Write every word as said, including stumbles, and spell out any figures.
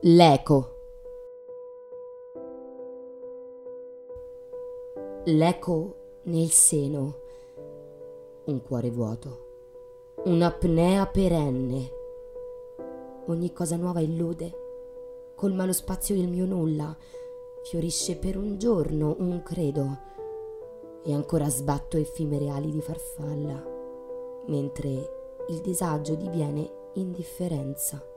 L'eco. L'eco nel seno, un cuore vuoto, un'apnea perenne. Ogni cosa nuova illude, colma lo spazio del mio nulla, fiorisce per un giorno un credo, e ancora sbatto effimere ali di farfalla, mentre il disagio diviene indifferenza.